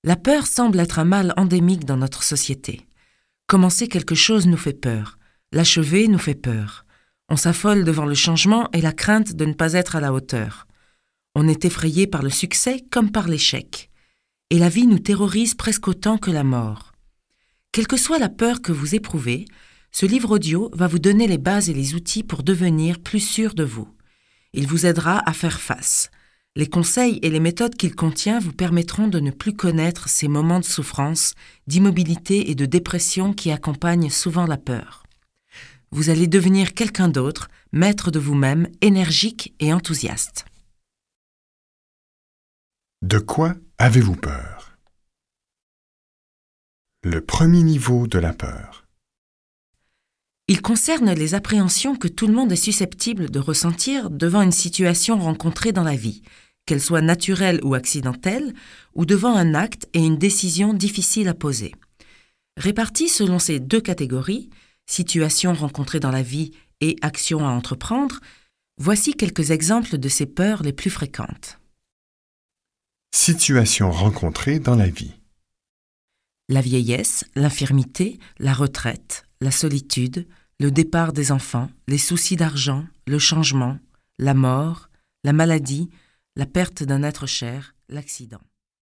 La peur semble être un mal endémique dans notre société. Commencer quelque chose nous fait peur. L'achever nous fait peur. On s'affole devant le changement et la crainte de ne pas être à la hauteur. On est effrayé par le succès comme par l'échec. Et la vie nous terrorise presque autant que la mort. Quelle que soit la peur que vous éprouvez, ce livre audio va vous donner les bases et les outils pour devenir plus sûr de vous. Il vous aidera à faire face. Les conseils et les méthodes qu'il contient vous permettront de ne plus connaître ces moments de souffrance, d'immobilité et de dépression qui accompagnent souvent la peur. Vous allez devenir quelqu'un d'autre, maître de vous-même, énergique et enthousiaste. De quoi avez-vous peur? Le premier niveau de la peur. Il concerne les appréhensions que tout le monde est susceptible de ressentir devant une situation rencontrée dans la vie, qu'elle soit naturelle ou accidentelle, ou devant un acte et une décision difficile à poser. Réparties selon ces deux catégories, situation rencontrée dans la vie et action à entreprendre, voici quelques exemples de ces peurs les plus fréquentes. Situation rencontrée dans la vie. La vieillesse, l'infirmité, la retraite, la solitude, le départ des enfants, les soucis d'argent, le changement, la mort, la maladie, la perte d'un être cher, l'accident.